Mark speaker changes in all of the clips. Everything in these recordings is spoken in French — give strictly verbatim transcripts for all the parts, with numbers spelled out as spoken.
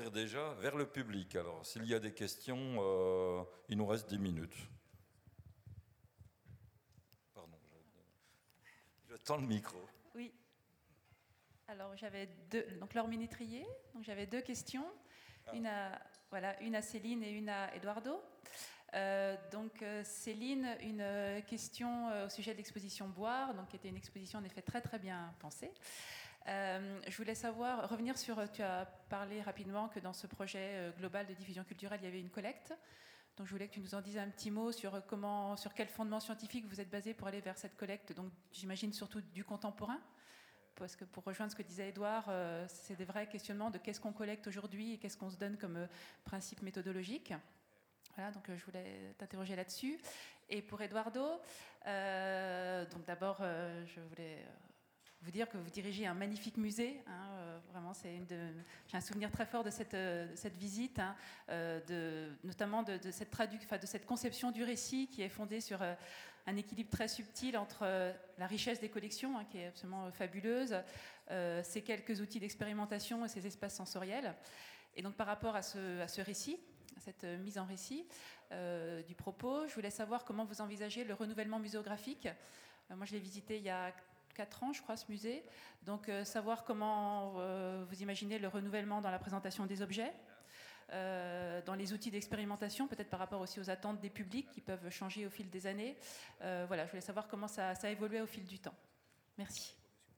Speaker 1: ouvrir déjà vers le public. Alors, s'il y a des questions, euh, il nous reste dix minutes. Pardon, je, je tends le micro.
Speaker 2: Oui. Alors, j'avais deux... Donc, Laure Ménétrier, donc j'avais deux questions. Ah. Une, à, voilà, une à Céline et une à Eduardo. Euh, donc euh, Céline, une euh, question euh, au sujet de l'exposition Boire, donc qui était une exposition en effet très très bien pensée. Euh, je voulais savoir, revenir sur, tu as parlé rapidement que dans ce projet euh, global de diffusion culturelle, il y avait une collecte. Donc je voulais que tu nous en dises un petit mot sur comment, sur quel fondement scientifique vous êtes basé pour aller vers cette collecte. Donc j'imagine surtout du contemporain. Parce que pour rejoindre ce que disait Édouard, euh, c'est des vrais questionnements de qu'est-ce qu'on collecte aujourd'hui et qu'est-ce qu'on se donne comme euh, principe méthodologique. Voilà, donc euh, je voulais t'interroger là-dessus. Et pour Eduardo, euh, donc d'abord, euh, je voulais euh, vous dire que vous dirigez un magnifique musée. Hein, euh, vraiment, c'est une de, j'ai un souvenir très fort de cette, euh, de cette visite, hein, euh, de, notamment de, de, cette tradu- enfin, de cette conception du récit qui est fondée sur euh, un équilibre très subtil entre euh, la richesse des collections, hein, qui est absolument euh, fabuleuse, euh, ces quelques outils d'expérimentation et ces espaces sensoriels. Et donc par rapport à ce, à ce récit, à cette mise en récit euh, du propos, je voulais savoir comment vous envisagez le renouvellement muséographique. Euh, moi, je l'ai visité il y a quatre ans, je crois, ce musée. Donc, euh, savoir comment euh, vous imaginez le renouvellement dans la présentation des objets, euh, dans les outils d'expérimentation, peut-être par rapport aussi aux attentes des publics qui peuvent changer au fil des années. Euh, voilà, je voulais savoir comment ça, ça a évolué au fil du temps. Merci.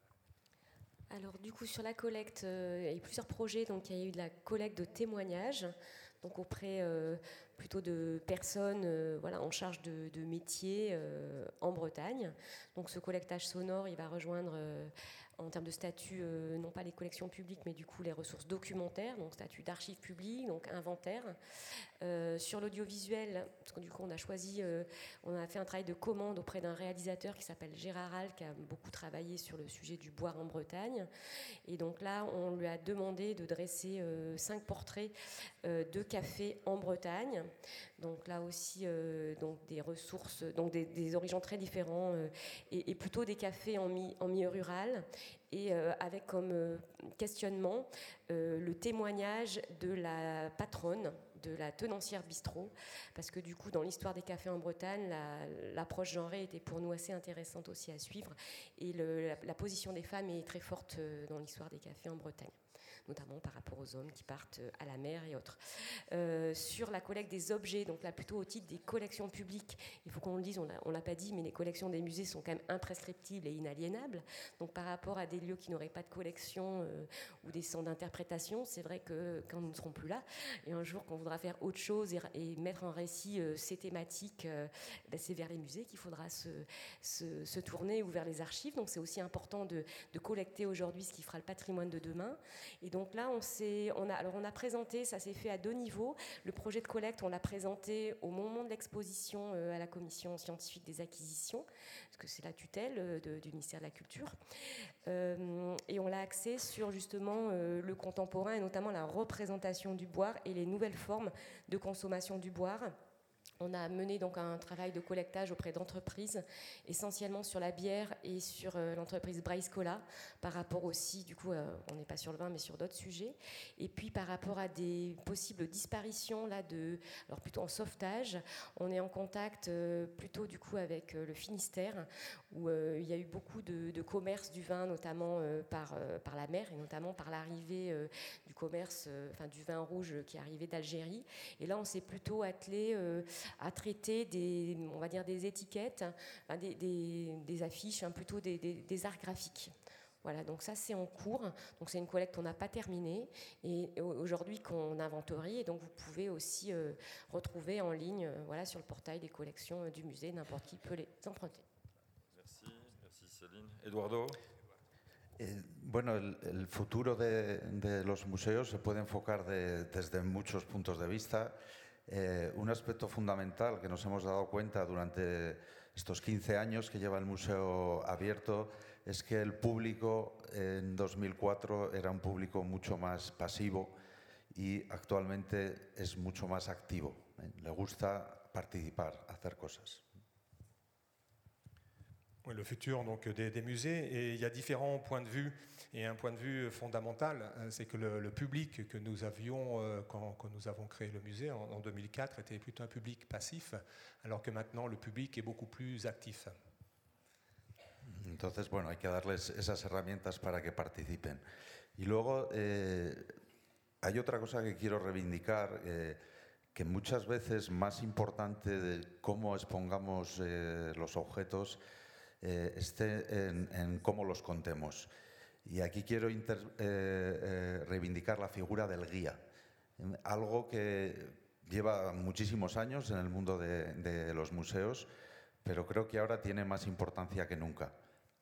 Speaker 3: Alors du coup sur la collecte, euh, il y a eu plusieurs projets, donc il y a eu de la collecte de témoignages, donc auprès euh, plutôt de personnes euh, voilà, en charge de, de métiers euh, en Bretagne. Donc ce collectage sonore, il va rejoindre euh, en termes de statut, euh, non pas les collections publiques, mais du coup les ressources documentaires, donc statut d'archives publiques, donc inventaire. Euh, sur l'audiovisuel, parce que du coup on a choisi, euh, on a fait un travail de commande auprès d'un réalisateur qui s'appelle Gérard Hall, qui a beaucoup travaillé sur le sujet du boire en Bretagne. Et donc là, on lui a demandé de dresser euh, cinq portraits euh, de cafés en Bretagne. Donc là aussi, euh, donc des ressources, donc des, des origines très différents euh, et, et plutôt des cafés en, mi, en milieu rural. Et euh, avec comme euh, questionnement euh, le témoignage de la patronne, de la tenancière bistrot, parce que du coup, dans l'histoire des cafés en Bretagne, la, l'approche genrée était pour nous assez intéressante aussi à suivre, et le, la, la position des femmes est très forte dans l'histoire des cafés en Bretagne, notamment par rapport aux hommes qui partent à la mer et autres. Euh, sur la collecte des objets, donc là plutôt au titre des collections publiques, il faut qu'on le dise, on ne l'a pas dit, mais les collections des musées sont quand même imprescriptibles et inaliénables. Donc par rapport à des lieux qui n'auraient pas de collection euh, ou des centres d'interprétation, c'est vrai que quand nous ne serons plus là, et un jour qu'on voudra faire autre chose et, et mettre en récit euh, ces thématiques, euh, ben c'est vers les musées qu'il faudra se, se, se tourner ou vers les archives. Donc c'est aussi important de, de collecter aujourd'hui ce qui fera le patrimoine de demain. Et donc là, on, s'est, on, a, alors on a présenté, ça s'est fait à deux niveaux. Le projet de collecte, on l'a présenté au moment de l'exposition euh, à la commission scientifique des acquisitions, parce que c'est la tutelle euh, de, du ministère de la Culture. Euh, et on l'a axé sur justement euh, le contemporain et notamment la représentation du boire et les nouvelles formes de consommation du boire. On a mené donc un travail de collectage auprès d'entreprises, essentiellement sur la bière et sur euh, l'entreprise Braille Cola, par rapport aussi, du coup, euh, on n'est pas sur le vin, mais sur d'autres sujets. Et puis par rapport à des possibles disparitions, là, de, alors plutôt en sauvetage, on est en contact euh, plutôt du coup avec euh, le Finistère, où euh, il y a eu beaucoup de, de commerce du vin, notamment euh, par, euh, par la mer, et notamment par l'arrivée euh, du commerce, euh, enfin du vin rouge qui arrivait d'Algérie. Et là, on s'est plutôt attelé euh, à traiter des, on va dire des étiquettes, hein, des, des, des affiches, hein, plutôt des, des, des arts graphiques. Voilà, donc ça c'est en cours. Donc c'est une collecte qu'on n'a pas terminée et aujourd'hui qu'on inventorie. Et donc vous pouvez aussi euh, retrouver en ligne, euh, voilà, sur le portail des collections euh, du musée, n'importe qui peut les emprunter.
Speaker 1: Merci, merci Céline. Eduardo.
Speaker 4: Eh, bueno, el, el futuro de, de los museos se puede enfocar de, desde muchos puntos de vista. Eh, un aspecto fundamental que nos hemos dado cuenta durante estos quince años que lleva el museo abierto es que el público en dos mil cuatro era un público mucho más pasivo y actualmente es mucho más activo. Eh, le gusta participar, hacer cosas.
Speaker 5: Oui, le futur donc, des, des musées. Et il y a différents points de vue. Et un point de vue fondamental, c'est que le, le public que nous avions euh, quand, quand nous avons créé le musée en, en deux mille quatre était plutôt un public passif, alors que maintenant le public est beaucoup plus actif.
Speaker 4: Entonces, bueno, hay que darles esas herramientas para que participen. Y luego eh, hay otra cosa que quiero reivindicar, eh, que muchas veces más importante de cómo expongamos eh, los objetos eh, esté en, en cómo los contemos. Y aquí quiero inter, eh, eh, reivindicar la figura del guía, algo que lleva muchísimos años en el mundo de, de los museos, pero creo que ahora tiene más importancia que nunca.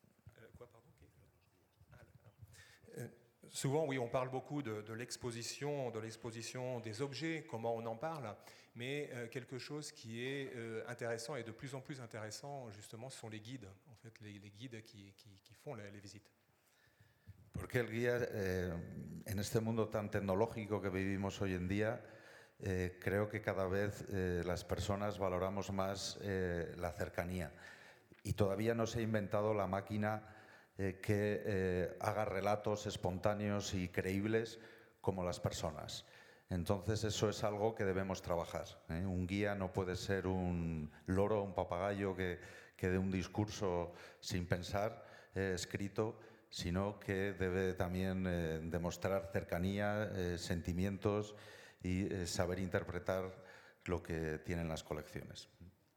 Speaker 5: Souvent, oui, on parle beaucoup de, de l'exposition, de l'exposition des objets, comment on en parle, mais euh, quelque chose qui est euh, intéressant et de plus en plus intéressant, justement, ce sont les guides, en fait, les, les guides qui, qui, qui font les, les visites.
Speaker 4: Porque el guía, eh, en este mundo tan tecnológico que vivimos hoy en día, eh, creo que cada vez eh, las personas valoramos más eh, la cercanía. Y todavía no se ha inventado la máquina eh, que eh, haga relatos espontáneos y creíbles como las personas. Entonces eso es algo que debemos trabajar, ¿eh? Un guía no puede ser un loro, un papagayo que, que dé un discurso sin pensar, eh, escrito, sino que debe también eh, demostrar cercanía, eh, sentimientos y eh, saber interpretar lo que tienen las colecciones.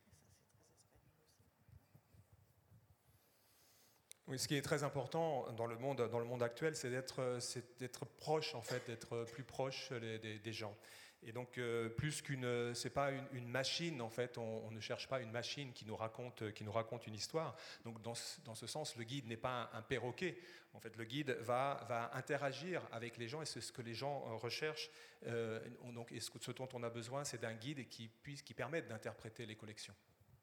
Speaker 5: Oui, ce qui est très important dans le monde, dans le monde actuel, c'est d'être, c'est d'être proche, en fait, d'être plus proche des, des, des gens. Et donc, euh, plus qu'une, c'est pas une, une machine, en fait, on, on ne cherche pas une machine qui nous raconte, qui nous raconte une histoire. Donc, dans ce, dans ce sens, le guide n'est pas un, un perroquet. En fait, le guide va, va interagir avec les gens et c'est ce que les gens recherchent. Euh, donc, et ce, ce dont on a besoin, c'est d'un guide qui puisse, qui permette d'interpréter les collections.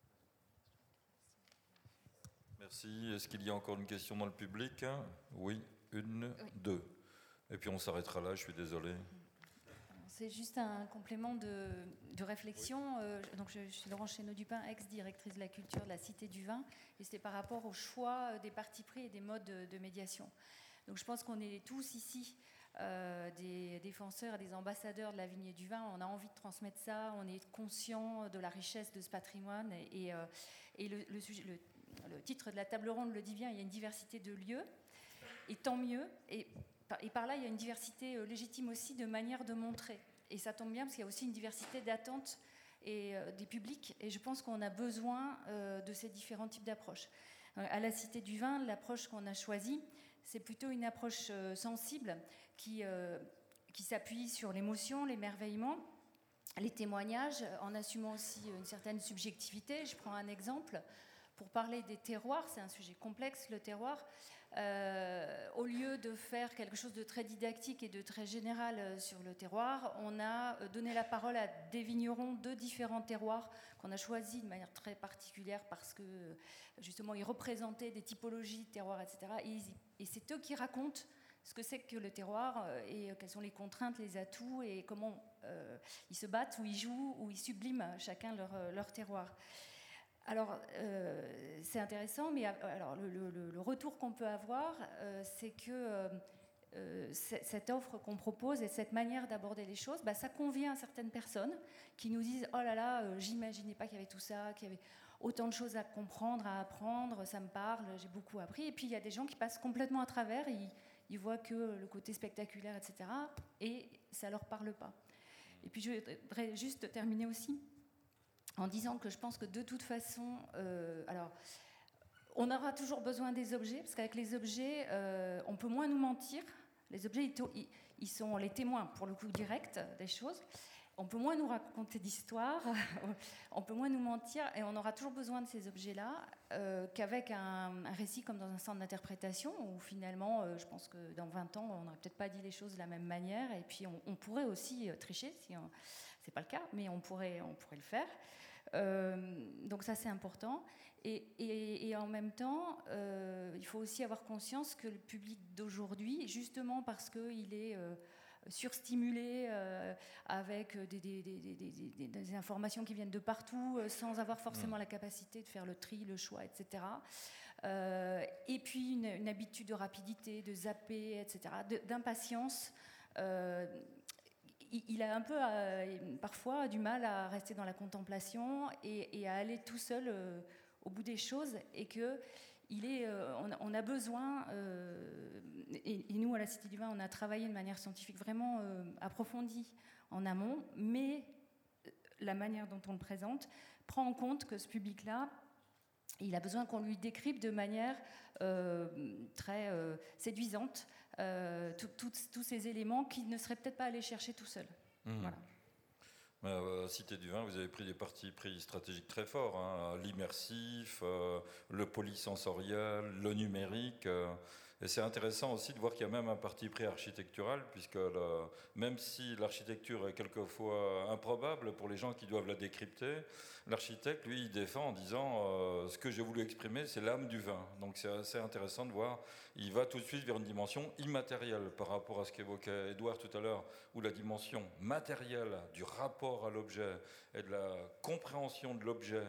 Speaker 1: Merci. Est-ce qu'il y a encore une question dans le public? Oui, une, oui. deux. Et puis on s'arrêtera là, je suis désolé.
Speaker 6: C'est juste un complément de, de réflexion. Oui. Euh, donc je, je suis Laurence Chénaud-Dupin, ex-directrice de la culture de la Cité du Vin, et c'était par rapport au choix des partis pris et des modes de, de médiation. Donc je pense qu'on est tous ici euh, des défenseurs et des ambassadeurs de la vigne et du vin. On a envie de transmettre ça, on est conscient de la richesse de ce patrimoine, et, et, euh, et le, le, sujet, le, le titre de la table ronde le dit bien, il y a une diversité de lieux, et tant mieux. Et Et par là, il y a une diversité légitime aussi de manières de montrer. Et ça tombe bien parce qu'il y a aussi une diversité d'attentes et, euh, des publics. Et je pense qu'on a besoin euh, de ces différents types d'approches. Euh, à la Cité du Vin, l'approche qu'on a choisie, c'est plutôt une approche euh, sensible qui, euh, qui s'appuie sur l'émotion, l'émerveillement, les témoignages, en assumant aussi une certaine subjectivité. Je prends un exemple. Pour parler des terroirs, c'est un sujet complexe, le terroir. Euh, au lieu de faire quelque chose de très didactique et de très général sur le terroir, on a donné la parole à des vignerons de différents terroirs qu'on a choisis de manière très particulière parce que justement ils représentaient des typologies de terroirs, et cetera. Et, et c'est eux qui racontent ce que c'est que le terroir et quelles sont les contraintes, les atouts et comment euh, ils se battent, ou ils jouent, ou ils subliment chacun leur, leur terroir. Alors, euh, c'est intéressant, mais alors, le, le, le retour qu'on peut avoir, euh, c'est que euh, cette offre qu'on propose et cette manière d'aborder les choses, bah, ça convient à certaines personnes qui nous disent « Oh là là, euh, j'imaginais pas qu'il y avait tout ça, qu'il y avait autant de choses à comprendre, à apprendre, ça me parle, j'ai beaucoup appris. » Et puis, il y a des gens qui passent complètement à travers, ils, ils voient que le côté spectaculaire, et cetera, et ça leur parle pas. Et puis, je voudrais juste terminer aussi en disant que je pense que de toute façon, euh, alors, on aura toujours besoin des objets, parce qu'avec les objets, euh, on peut moins nous mentir. Les objets, ils, ils sont les témoins, pour le coup, direct des choses. On peut moins nous raconter d'histoires, on peut moins nous mentir, et on aura toujours besoin de ces objets-là euh, qu'avec un, un récit comme dans un centre d'interprétation, où finalement, euh, je pense que dans vingt ans, on n'aurait peut-être pas dit les choses de la même manière, et puis on, on pourrait aussi euh, tricher, si on, c'est pas le cas, mais on pourrait, on pourrait le faire. Euh, donc ça c'est important et, et, et en même temps euh, il faut aussi avoir conscience que le public d'aujourd'hui, justement parce qu'il est euh, surstimulé euh, avec des, des, des, des, des, des informations qui viennent de partout euh, sans avoir forcément la capacité de faire le tri, le choix, et cetera. Euh, et puis une, une habitude de rapidité, de zapper, et cetera, de, d'impatience. Euh, il, il a un peu, euh, parfois, du mal à rester dans la contemplation et, et à aller tout seul euh, au bout des choses, et que il est, euh, on, on a besoin, euh, et, et nous à la Cité du Vin, on a travaillé de manière scientifique vraiment euh, approfondie en amont, mais la manière dont on le présente prend en compte que ce public-là, il a besoin qu'on lui décrypte de manière euh, très euh, séduisante euh, tous ces éléments qu'il ne serait peut-être pas allé chercher tout seul. Mmh. Voilà.
Speaker 1: À la Cité du Vin, vous avez pris des partis pris stratégiques très forts, hein, l'immersif, euh, le polysensoriel, le numérique. Euh, et c'est intéressant aussi de voir qu'il y a même un parti pris architectural, puisque le, même si l'architecture est quelquefois improbable pour les gens qui doivent la décrypter, l'architecte, lui, il défend en disant euh, ce que j'ai voulu exprimer, c'est l'âme du vin. Donc c'est assez intéressant de voir, il va tout de suite vers une dimension immatérielle par rapport à ce qu'évoquait Édouard tout à l'heure, où la dimension matérielle du rapport à l'objet et de la compréhension de l'objet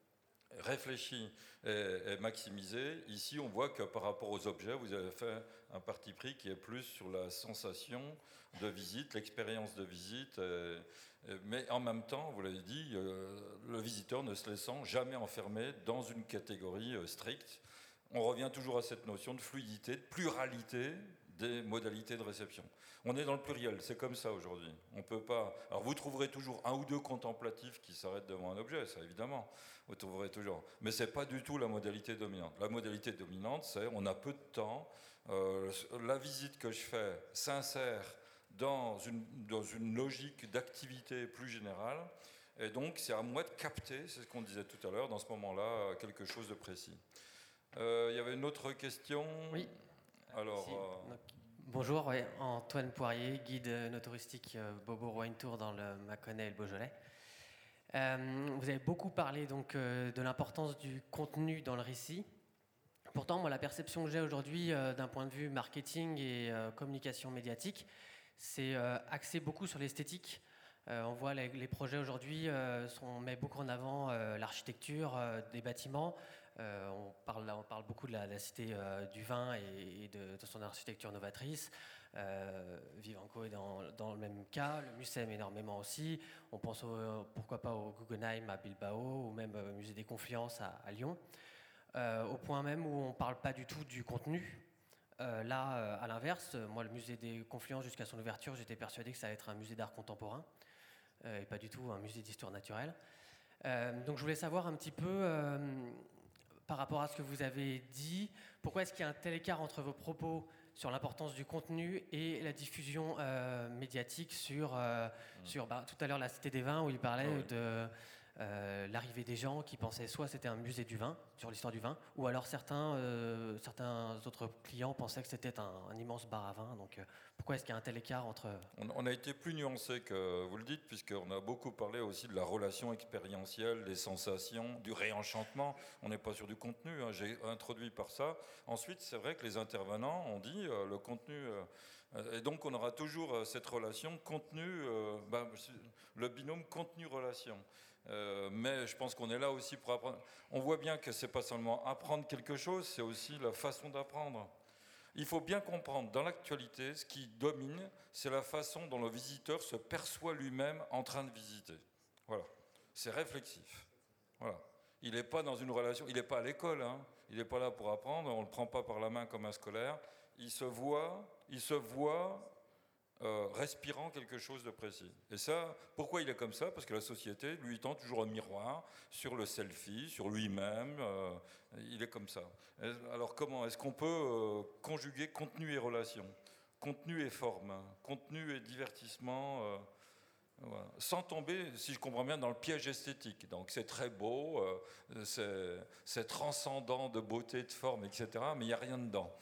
Speaker 1: réfléchi et, et maximisé. Ici, on voit que par rapport aux objets, vous avez fait un parti pris qui est plus sur la sensation de visite, l'expérience de visite, et, et, mais en même temps, vous l'avez dit, euh, le visiteur ne se laissant jamais enfermer dans une catégorie euh, stricte. On revient toujours à cette notion de fluidité, de pluralité des modalités de réception. On est dans le pluriel, c'est comme ça aujourd'hui. On peut pas. Alors vous trouverez toujours un ou deux contemplatifs qui s'arrêtent devant un objet, ça évidemment, vous trouverez toujours. Mais c'est pas du tout la modalité dominante. La modalité dominante, c'est on a peu de temps. Euh, la visite que je fais s'insère dans une dans une logique d'activité plus générale, et donc c'est à moi de capter, c'est ce qu'on disait tout à l'heure, dans ce moment-là, quelque chose de précis. Euh, il y avait une autre question.
Speaker 7: Oui.
Speaker 1: Alors. Euh,
Speaker 7: Bonjour, ouais, Antoine Poirier, guide no touristique euh, Bobo Wine Tour dans le Mâconnais et le Beaujolais. Euh, vous avez beaucoup parlé donc euh, de l'importance du contenu dans le récit. Pourtant, moi, la perception que j'ai aujourd'hui euh, d'un point de vue marketing et euh, communication médiatique, c'est euh, axé beaucoup sur l'esthétique. Euh, on voit les, les projets aujourd'hui, euh, on met beaucoup en avant euh, l'architecture euh, des bâtiments. Euh, on, parle, on parle beaucoup de la, la Cité euh, du Vin et, et de, de son architecture novatrice. Euh, Vivanco est dans, dans le même cas, le Mucem énormément aussi. On pense au, pourquoi pas au Guggenheim à Bilbao ou même au Musée des Confluences à, à Lyon. Euh, au point même où on ne parle pas du tout du contenu. Euh, là, euh, à l'inverse, moi, le Musée des Confluences, jusqu'à son ouverture, j'étais persuadé que ça allait être un musée d'art contemporain euh, et pas du tout un musée d'histoire naturelle. Euh, donc je voulais savoir un petit peu... Euh, par rapport à ce que vous avez dit, pourquoi est-ce qu'il y a un tel écart entre vos propos sur l'importance du contenu et la diffusion euh, médiatique sur, euh, mmh. sur bah, tout à l'heure la Cité des Vins où il parlait oh oui. de euh, l'arrivée des gens qui pensaient soit c'était un musée du vin, sur l'histoire du vin, ou alors certains, euh, certains autres clients pensaient que c'était un, un immense bar à vin. Donc euh, pourquoi est-ce qu'il y a un tel écart entre...
Speaker 1: On, on a été plus nuancé que vous le dites, puisqu'on a beaucoup parlé aussi de la relation expérientielle, des sensations, du réenchantement. On n'est pas sur du contenu, hein. J'ai introduit par ça. Ensuite, c'est vrai que les intervenants ont dit euh, le contenu... Euh, et donc on aura toujours euh, cette relation contenu, euh, ben, le binôme contenu-relation. Euh, mais je pense qu'on est là aussi pour apprendre. On voit bien que c'est pas seulement apprendre quelque chose, c'est aussi la façon d'apprendre. Il faut bien comprendre, dans l'actualité, ce qui domine, c'est la façon dont le visiteur se perçoit lui-même en train de visiter. Voilà, c'est réflexif. Voilà, il n'est pas dans une relation, il n'est pas à l'école, hein. Il n'est pas là pour apprendre, on ne le prend pas par la main comme un scolaire. Il se voit, il se voit. Euh, respirant quelque chose de précis. Et ça, pourquoi il est comme ça ? Parce que la société lui tend toujours un miroir sur le selfie, sur lui-même. Euh, il est comme ça. Et alors comment ? Est-ce qu'on peut euh, conjuguer contenu et relation ? Contenu et forme, contenu et divertissement, euh, voilà. Sans tomber, si je comprends bien, dans le piège esthétique. Donc c'est très beau, euh, c'est, c'est transcendant de beauté, de forme, et cetera. Mais il n'y a rien dedans.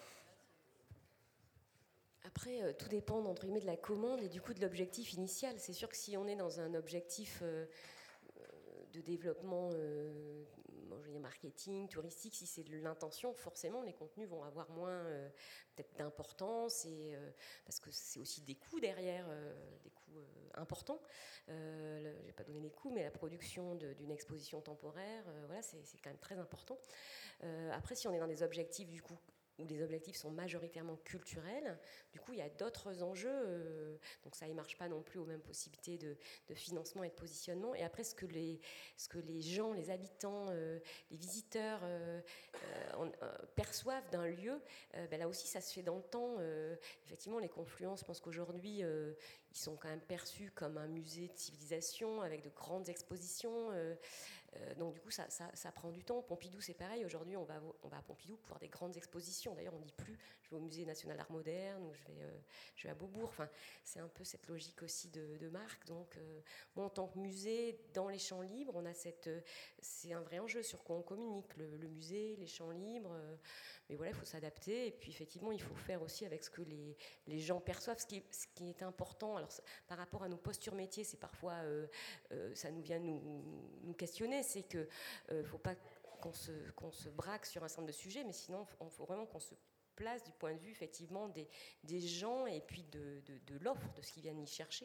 Speaker 3: Après, euh, tout dépend entre guillemets de la commande et du coup de l'objectif initial. C'est sûr que si on est dans un objectif euh, de développement euh, je veux dire marketing, touristique, si c'est l'intention, forcément les contenus vont avoir moins euh, peut-être d'importance, et, euh, parce que c'est aussi des coûts derrière, euh, des coûts euh, importants. Euh, je n'ai pas donné les coûts, mais la production de, d'une exposition temporaire, euh, voilà, c'est, c'est quand même très important. Euh, après, si on est dans des objectifs du coup, où les objectifs sont majoritairement culturels, du coup, il y a d'autres enjeux, euh, donc ça ne marche pas non plus aux mêmes possibilités de, de financement et de positionnement. Et après, ce que les, ce que les gens, les habitants, euh, les visiteurs euh, euh, euh, perçoivent d'un lieu, euh, ben là aussi, ça se fait dans le temps. Euh, effectivement, les confluences, je pense qu'aujourd'hui, euh, ils sont quand même perçus comme un musée de civilisation, avec de grandes expositions. Euh, Euh, donc du coup ça, ça, ça prend du temps. Pompidou c'est pareil, aujourd'hui on va, on va à Pompidou pour des grandes expositions, d'ailleurs on ne dit plus je vais au musée national d'art moderne ou je vais, euh, je vais à Beaubourg, enfin, c'est un peu cette logique aussi de, de marque. Donc euh, moi en tant que musée dans les champs libres, on a cette, euh, c'est un vrai enjeu sur quoi on communique, le, le musée, les champs libres, euh, mais voilà, il faut s'adapter, et puis effectivement il faut faire aussi avec ce que les, les gens perçoivent, ce qui, ce qui est important. Alors par rapport à nos postures métiers, c'est parfois euh, euh, ça nous vient nous, nous questionner, c'est qu'il ne euh, faut pas qu'on se, qu'on se braque sur un certain nombre de sujets, mais sinon il faut vraiment qu'on se place du point de vue effectivement des, des gens, et puis de, de, de l'offre, de ce qu'ils viennent y chercher.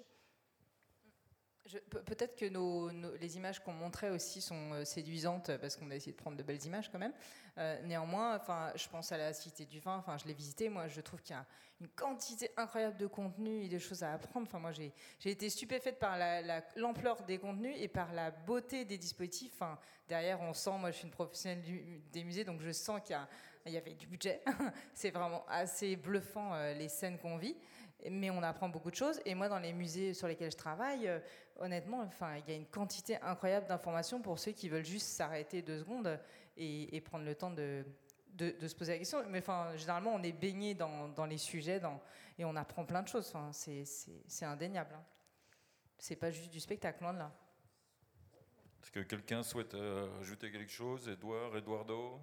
Speaker 8: Je, peut-être que nos, nos, les images qu'on montrait aussi sont séduisantes, parce qu'on a essayé de prendre de belles images quand même. Euh, néanmoins, enfin, je pense à la Cité du Vin, enfin, je l'ai visitée, moi je trouve qu'il y a une quantité incroyable de contenus et de choses à apprendre. Enfin, moi j'ai, j'ai été stupéfaite par la, la, l'ampleur des contenus et par la beauté des dispositifs. Enfin, derrière on sent, moi je suis une professionnelle du, des musées, donc je sens qu'il y, a, il y avait du budget. C'est vraiment assez bluffant euh, les scènes qu'on vit. Mais on apprend beaucoup de choses. Et moi, dans les musées sur lesquels je travaille, euh, honnêtement, enfin, il y a une quantité incroyable d'informations pour ceux qui veulent juste s'arrêter deux secondes et, et prendre le temps de, de, de se poser la question. Mais enfin, généralement, on est baigné dans, dans les sujets dans, et on apprend plein de choses. Enfin, c'est, c'est, c'est indéniable. Hein. C'est pas juste du spectacle, loin de là.
Speaker 1: Est-ce que quelqu'un souhaite euh, ajouter quelque chose? Edouard, Eduardo?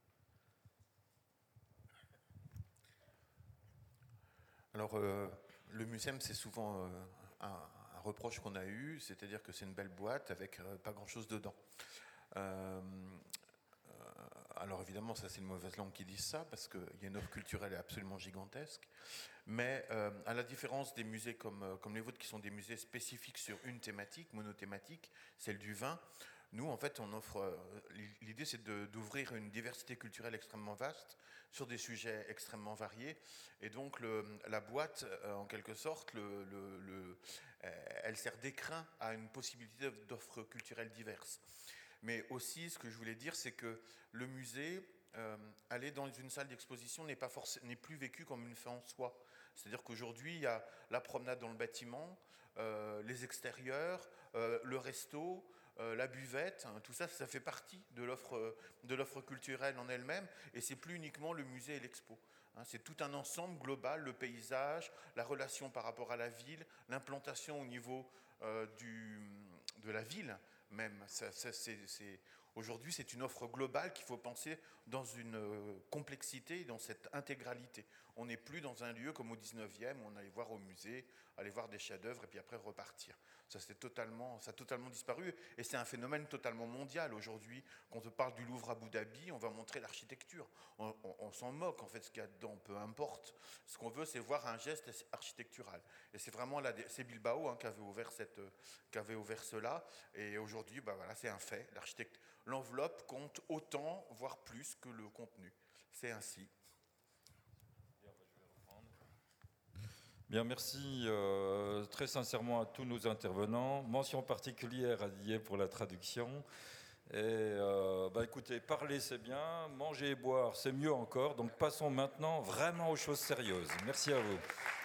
Speaker 9: Alors, euh, le Mucem, c'est souvent euh, un, un reproche qu'on a eu, c'est-à-dire que c'est une belle boîte avec euh, pas grand-chose dedans. Euh, euh, alors évidemment, ça c'est une mauvaise langue qui dit ça, parce qu'il y a une offre culturelle absolument gigantesque, mais euh, à la différence des musées comme, comme les vôtres, qui sont des musées spécifiques sur une thématique, monothématique, celle du vin, nous, en fait, on offre. L'idée, c'est de, d'ouvrir une diversité culturelle extrêmement vaste sur des sujets extrêmement variés. Et donc, le, la boîte, en quelque sorte, le, le, le, elle sert d'écrin à une possibilité d'offres culturelles diverses. Mais aussi, ce que je voulais dire, c'est que le musée, euh, aller dans une salle d'exposition n'est pas forcément, n'est plus vécu comme une fin en soi. C'est-à-dire qu'aujourd'hui, il y a la promenade dans le bâtiment, euh, les extérieurs, euh, le resto. Euh, la buvette, hein, tout ça, ça fait partie de l'offre, de l'offre culturelle en elle-même, et c'est plus uniquement le musée et l'expo. Hein, c'est tout un ensemble global, le paysage, la relation par rapport à la ville, l'implantation au niveau euh, du, de la ville même. Ça, ça, c'est, c'est, aujourd'hui, c'est une offre globale qu'il faut penser dans une complexité, dans cette intégralité. On n'est plus dans un lieu comme au dix-neuvième, où on allait voir au musée, aller voir des chefs-d'œuvre et puis après repartir. Ça, c'est totalement, ça a totalement disparu, et c'est un phénomène totalement mondial. Aujourd'hui, quand on parle du Louvre à Abu Dhabi, on va montrer l'architecture. On, on, on s'en moque, en fait, ce qu'il y a dedans, peu importe. Ce qu'on veut, c'est voir un geste architectural. Et c'est vraiment là, c'est Bilbao hein, qui avait ouvert cette, qui avait ouvert cela. Et aujourd'hui, bah voilà, c'est un fait. L'architecte, l'enveloppe compte autant, voire plus que le contenu. C'est ainsi.
Speaker 1: Bien, merci euh, très sincèrement à tous nos intervenants. Mention particulière à Didier pour la traduction. Et euh, bah écoutez, parler c'est bien, manger et boire c'est mieux encore. Donc passons maintenant vraiment aux choses sérieuses. Merci à vous.